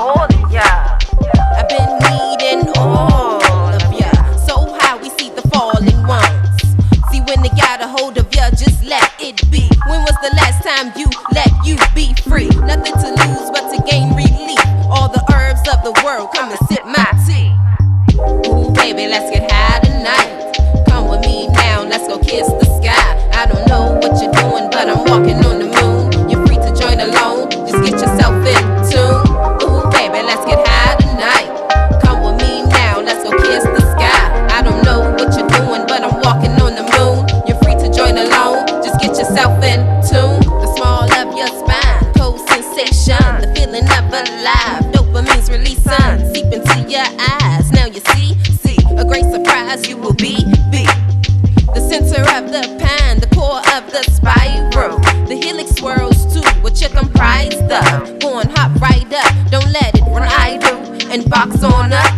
calling ya. I've been needing all of ya. So high we see the falling ones. See when they got a hold of ya, just let it be. When was the last time you let you be free? Nothing to lose but to gain relief. All the herbs of the world, come and sip my tea. Ooh baby, let's get high tonight. Come with me now, let's go kiss the sky. I don't know what you're doing, but I'm walking on the moon. You're free to join alone, just get yourself in tune. Ooh baby, let's get high tonight. Come with me now, let's go kiss the sky. I don't know what you're doing, but I'm walking on the moon. You're free to join alone, just get yourself in tune. The small of your spine, cold sensation, the feeling of alive. Dopamine's releasing, seep into your eyes. Now you see, a great surprise you will be. The center of the pan, the core of the spiral. The helix swirls too, what you're comprised of. Go on, hop right up, don't let it run idle. And box on up.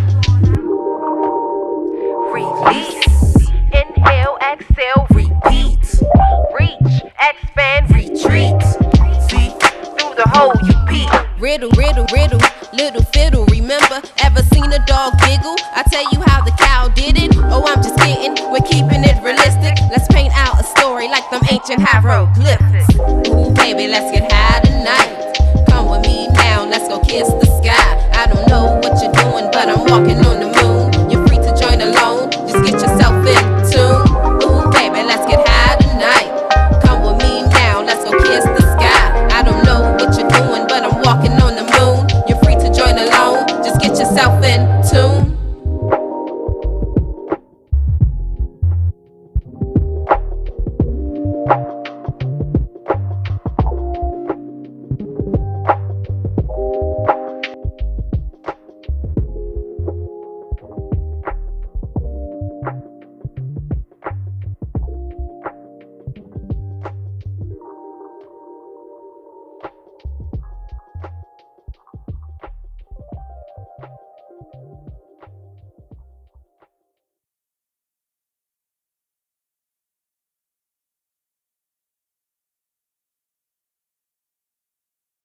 Release, inhale, exhale, repeat. Reach, expand, retreat. See, through the hole you peek. Riddle, little fiddle. Remember, ever seen a dog giggle? I tell you how the cow did it. Oh, I'm just kidding, we're keeping it realistic. Let's paint out a story like them ancient hieroglyphics. Ooh, baby, let's get high tonight. Come with me now, let's go kiss the